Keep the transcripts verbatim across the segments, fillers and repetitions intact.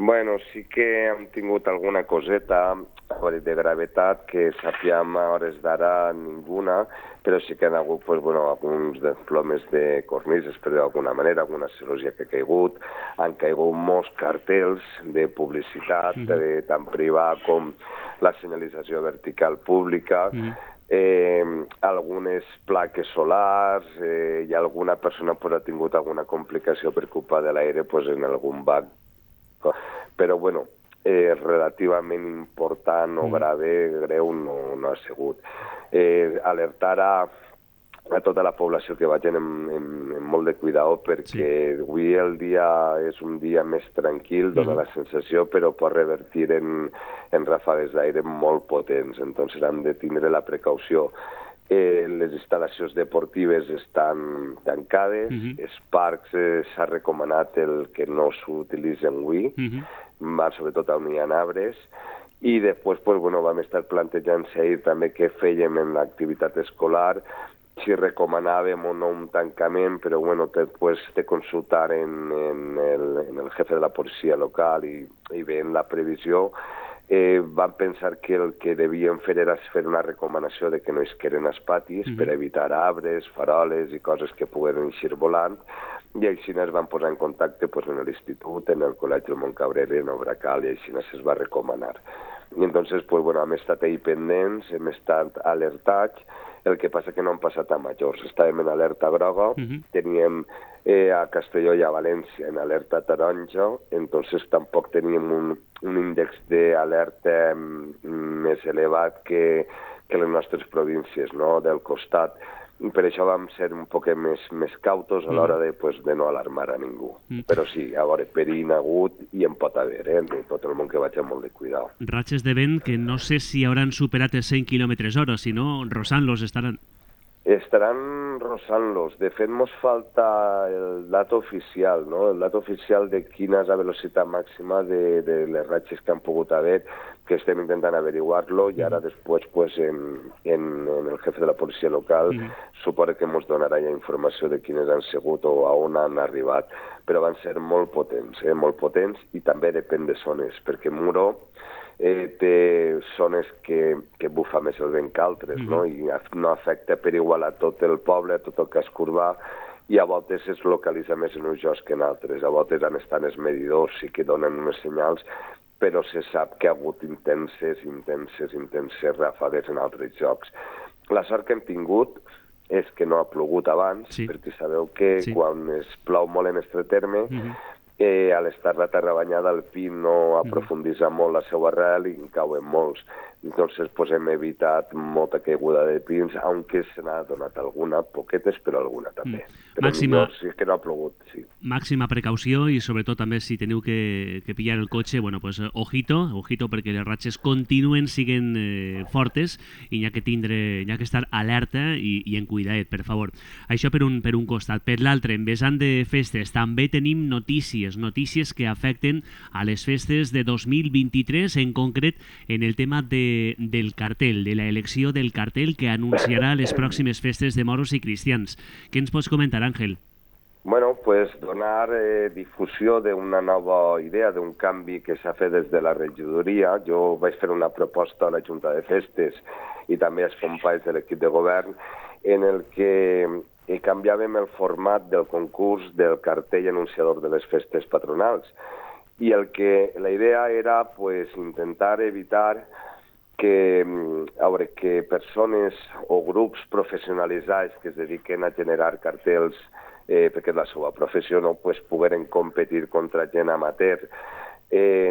Bueno, sí que hem tingut alguna coseta de gravetat que sapiem a hores d'ara ninguna, però sí que han hagut pues, bueno, alguns desplomes de cornises, per d'alguna manera, alguna celosia que ha caigut, han caigut molts cartells de publicitat, mm-hmm. de, tant privat com la senyalització vertical pública, mm-hmm. Eh, algunes plaques solars, eh, i alguna persona pues, ha tingut alguna complicació per culpa de l'aire pues, en algun banc. Però, bueno, eh, relativament important o grave, greu, no, no ha sigut. Eh, alertar a, a tota la població que vagin amb, amb, amb molt de cuidado perquè sí. Avui el dia és un dia més tranquil, dona mm. la sensació, però pot revertir en, en ràfegues d'aire molt potents. Entonces hem de tindre la precaució. Eh, les instal·lacions deportives estan tancades, mm-hmm. els parcs eh, s'ha recomanat el que no s'utilitzen avui, mm-hmm. sobretot on hi ha arbres, i després pues, bueno, vam estar plantejant-se ahir també què fèiem en l'activitat escolar, si recomanàvem o no un tancament, però bueno, després de consultar en, en, el, en el jefe de la policia local i, i veient la previsió, Eh, van pensar que el que devien fer era fer una recomanació de que no es queden als patis mm-hmm. per evitar arbres, faroles i coses que puguen eixir volant, i així es van posar en contacte pues, en l'institut, en el Col·legi del Montcabrera, en Obracal, i així es va recomanar. I entonces, pues, bueno, hem estat ahí pendents, hem estat alertats, el que passa que no han passat a majors. Estàvem en alerta groga, mm-hmm. teníem eh, a Castelló i a València en alerta taronja, entonces tampoc teníem un, un índex d'alerta més elevat que, que les nostres províncies, no?, del costat. I per això vam ser un poc més, més cautos a l'hora de, pues, de no alarmar a ningú. Mm. Però sí, a veure, perill agut i en pot haver, eh? De tot el món que vaig amb molt de cuidado. Ratxes de vent que no sé si hauran superat els cent quilòmetres hora, si no, rozant-los estaran. Estaran rozant-los. De fet, mos falta el dato oficial, no? El dato oficial de quina és la velocitat màxima de, de les ratxes que han pogut haver, que estem intentant averiguar-lo, i ara després pues, en, en, en el jefe de la policia local mm. suposo que ens donarà ja informació de quines han sigut o a on han arribat. Però van ser molt potents, eh? molt potents, i també depèn de zones, perquè Muro Eh, té zones que, que bufa més el vent que altres, mm-hmm. no? I no afecta per igual a tot el poble, a tot el casc urbà, i a voltes es localitza més en uns jocs que en altres. A voltes han estat els medidors, sí que donen unes senyals, però se sap que ha hagut intenses, intenses, intenses ràfegues en altres jocs. La sort que hem tingut és que no ha plogut abans, sí. perquè sabeu que sí. quan es plou molt en este terme, mm-hmm. Eh, a l'estar la terra banyada el pi no aprofunditza molt la seva arrel i en cauen molts. Entonces pues, hem evitat molta caiguda de pins, aunque se n'ha donat alguna, poquetes, però alguna també. Mm. Però Màxima, millor, si és que no ha plogut, sí. Màxima precaució i sobretot també si teniu que, que pillar el cotxe, bueno, pues ojito, ojito perquè les ratxes continuen siguen eh, fortes i n'hi ha que tindre, n'hi ha que estar alerta i, i en cuidadet, per favor. Això per un, per un costat. Per l'altre, en vessant de festes, també tenim notícies, notícies que afecten a les festes de dos mil vint-i-tres, en concret en el tema de del cartel, de la elecció del cartel que anunciarà les pròximes festes de moros i cristians. Què ens pots comentar, Àngel? Bueno, pues donar eh, difusió d'una nova idea, d'un canvi que s'ha fet des de la regidoria. Jo vaig fer una proposta a la Junta de Festes i també als companys de l'equip de govern en el que eh, canviàvem el format del concurs del cartell anunciador de les festes patronals. I el que la idea era pues, intentar evitar que, a veure, que persones o grups professionalitzats que es dediquen a generar cartells eh, perquè és la seva professió, no pues, pogueren competir contra gent amateur. Eh,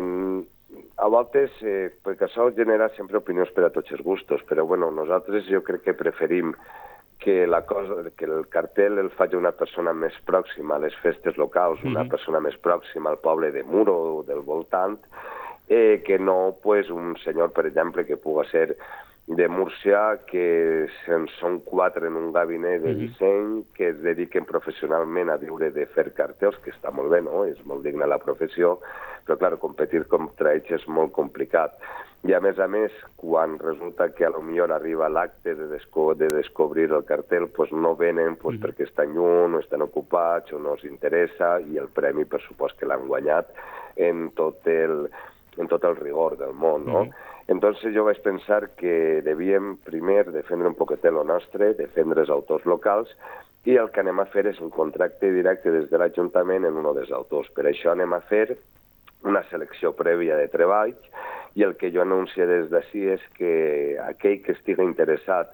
a voltes, eh, perquè això genera sempre opinions per a tots els gustos, però bueno, nosaltres jo crec que preferim que, la cosa, que el cartel el faci una persona més pròxima a les festes locals, mm-hmm. una persona més pròxima al poble de Muro o del voltant, Eh, que no pues, un senyor, per exemple, que pugui ser de Múrcia, que són quatre en un gabinet de disseny que es dediquen professionalment a viure de fer cartells, que està molt bé, no? És molt digna la professió, però, clar, competir contra ells és molt complicat. I, a més a més, quan resulta que a lo millor arriba l'acte de, desco de descobrir el cartell, pues no venen pues, mm. perquè estan lluny, o estan ocupats, o no els interessa, i el premi, per supost, que l'han guanyat en tot el, en tot el rigor del món, no? Mm. Entonces jo vaig pensar que devíem primer defendre un poquet el nostre, defendre els autors locals, i el que anem a fer és un contracte directe des de l'Ajuntament en un dels autors. Per això anem a fer una selecció prèvia de treballs, i el que jo anuncio des d'ací és que aquell que estigui interessat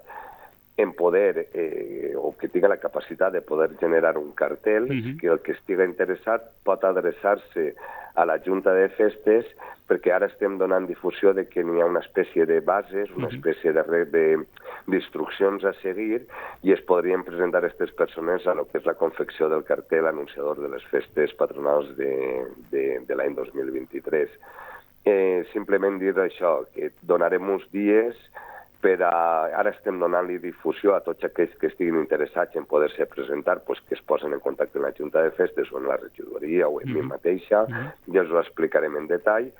en poder, eh, o que tingui la capacitat de poder generar un cartell, uh-huh. que el que estigui interessat pot adreçar-se a la Junta de Festes, perquè ara estem donant difusió de que n'hi ha una espècie de bases, una espècie d'instruccions a seguir, i es podrien presentar aquestes persones a lo que és la confecció del cartell anunciador de les festes patronals de, de, de l'any dos mil vint-i-tres. Eh, simplement dir això, que donarem uns dies per a... Ara estem donant-li difusió a tots aquells que estiguin interessats en poder-se presentar, pues, que es posen en contacte amb la Junta de Festes o en la regidoria o en mi mateixa, ja us ho explicarem en detall,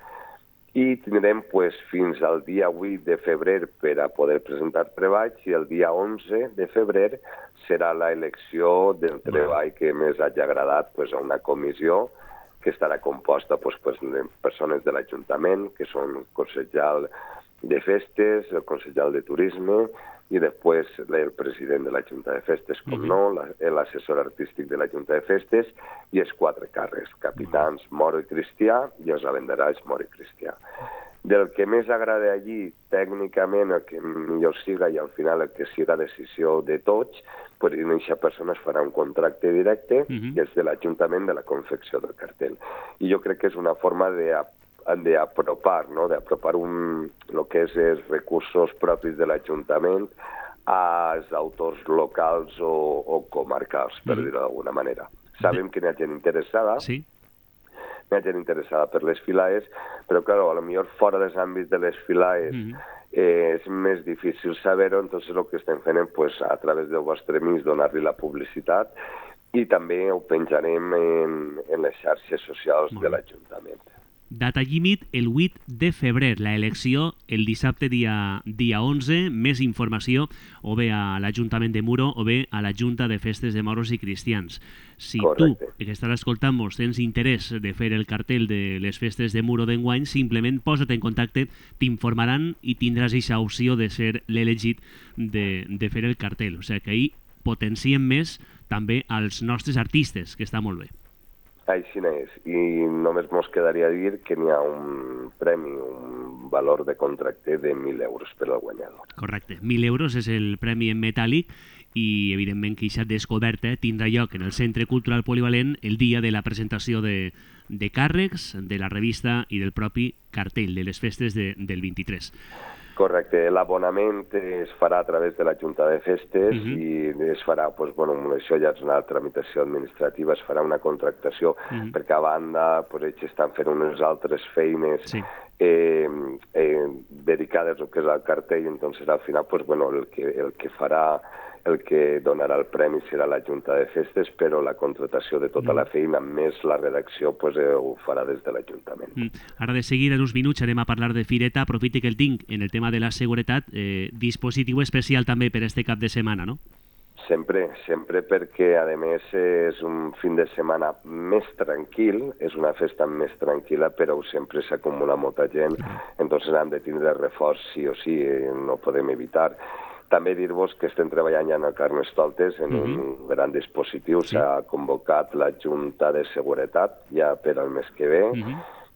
i tindrem pues, fins al dia vuit de febrer per a poder presentar treballs, i el dia onze de febrer serà la elecció del treball que més hagi agradat pues, a una comissió que estarà composta pues, pues, de persones de l'Ajuntament, que són consellal de Festes, el consellal de Turisme, i després el president de la Junta de Festes, com no, l'assessor artístic de la Junta de Festes, i els quatre càrrecs, capitans Moro i Cristià, i els abenderats Moro i Cristià. Del que més agrada allí, tècnicament, el que millor siga, i al final el que siga decisió de tots, pues, en aquesta persona es farà un contracte directe, uh-huh. que és de l'Ajuntament de la confecció del cartell. I jo crec que és una forma de d'apropar, no? d'apropar un, el que és els recursos propis de l'Ajuntament als autors locals o, o comarcals, per mm. dir-ho d'alguna manera. Sabem que n'hi ha gent interessada, sí. n'hi ha gent interessada per les filaes, però, clar, a lo millor fora dels àmbits de les filaes mm. eh, és més difícil saber-ho, entonces el que estem fent és, pues, a través del vostre mig, donar-li la publicitat, i també ho penjarem en, en les xarxes socials mm. de l'Ajuntament. Data límit el vuit de febrer, la elecció el dissabte dia, dia onze, més informació o bé a l'Ajuntament de Muro o bé a la Junta de Festes de Moros i Cristians. Si Correcte. Tu, que estàs escoltant-nos, tens interès de fer el cartell de les festes de Muro d'enguany, simplement posa't en contacte, t'informaran i tindràs aquesta opció de ser l'elegit de, de fer el cartell. O sigui que ahir potenciem més també als nostres artistes, que està molt bé. Així és, i només mos quedaria dir que n'hi ha un premi, un valor de contracte de mil euros per al guanyador. Correcte, mil euros és el premi en metàl·lic i, evidentment, que aquesta descoberta tindrà lloc en el Centre Cultural Polivalent el dia de la presentació de, de càrrecs, de la revista i del propi cartell de les festes de, del vint-i-tres. Correcte, l'abonament es farà a través de la Junta de Festes uh-huh. i es farà, doncs, bueno, això ja és una tramitació administrativa, es farà una contractació uh-huh. perquè a banda pues, ells estan fent unes altres feines sí. eh, eh, dedicades al que és el cartell, entonces al final pues, bueno, el, que, el que farà el que donarà el premi serà la Junta de Festes, però la contratació de tota mm. la feina, més la redacció, pues, eh, ho farà des de l'Ajuntament. Mm. Ara de seguir, en uns minuts, anem a parlar de Fireta. Aprofite que el tinc en el tema de la seguretat. Eh, dispositiu especial també per este cap de setmana, no? Sempre, sempre perquè, a més, és un fin de setmana més tranquil, és una festa més tranquil·la, però sempre s'acumula molta gent, entonces han de tindre reforç sí o sí, no podem evitar. També dir-vos que estem treballant ja en el Carnestoltes en uh-huh. un gran dispositiu. Sí. S'ha convocat la Junta de Seguretat ja per al mes que ve. Uh-huh.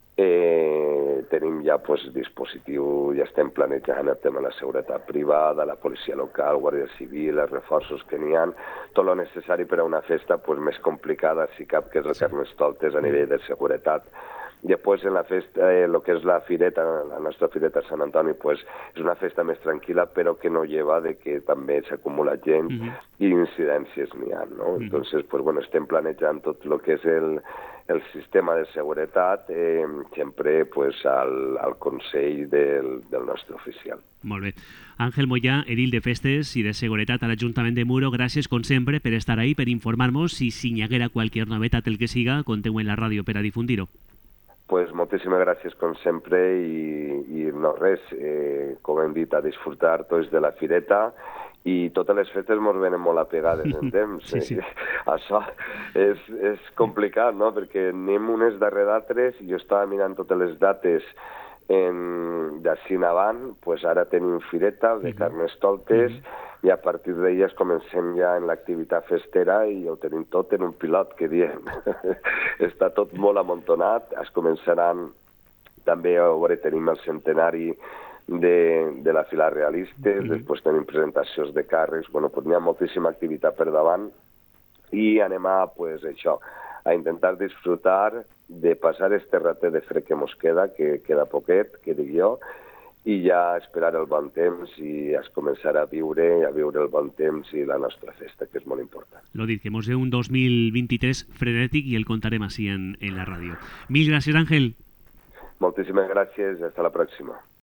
eh, tenim ja pues, dispositiu, ja estem planejant el tema de la seguretat privada, la policia local, Guàrdia Civil, els reforços que n'hi ha, tot el necessari per a una festa pues, més complicada, si cap, que és el Carnestoltes a nivell de seguretat. Després, en la festa, eh, lo que és la fireta, la nostra fireta de Sant Antoni, pues, és una festa més tranquil·la, però que no lleva de que també s'acumula gent uh -huh. i incidències n'hi ha, no? Uh -huh. Entonces, pues, bueno, estem planejant tot el que és el, el sistema de seguretat, eh, sempre pues, al, al consell del, del nostre oficial. Molt bé. Àngel Moyà, edil de Festes i de Seguretat a l'Ajuntament de Muro, gràcies, com sempre, per estar ahí, per informar-nos i si hi haguera qualsevol novetat, el que siga, conteu en la ràdio per a difundir-ho. Pues moltíssimes gràcies, com sempre, i, i no res, eh, com hem dit, a disfrutar tots de la fireta, i totes les festes mos venen molt apegades en temps. Sí, sí. Això és, és complicat, no?, perquè anem unes darrere d'altres, i jo estava mirant totes les dates d'ací en avant, pues ara tenim fireta de Carnestoltes, uh -huh. i a partir d'elles comencem ja en l'activitat festera i ho tenim tot en un pilot, que diem. Està tot molt amuntonat, es començaran també, a veure, tenim el centenari de, de la fila realistes, mm -hmm. després tenim presentacions de càrrecs, bueno, pues n'hi ha moltíssima activitat per davant i anem a, pues, això, a intentar disfrutar de passar este ratet de fred que mos queda, que queda poquet, que dic jo, i ja esperar el bon temps i es començar a viure, a viure el bon temps i la nostra festa, que és molt important. Lo dit, que mos ve un dos mil vint-i-tres frenètic i el contarem així en, en la ràdio. Mil gràcies, Àngel. Moltíssimes gràcies, hasta la pròxima.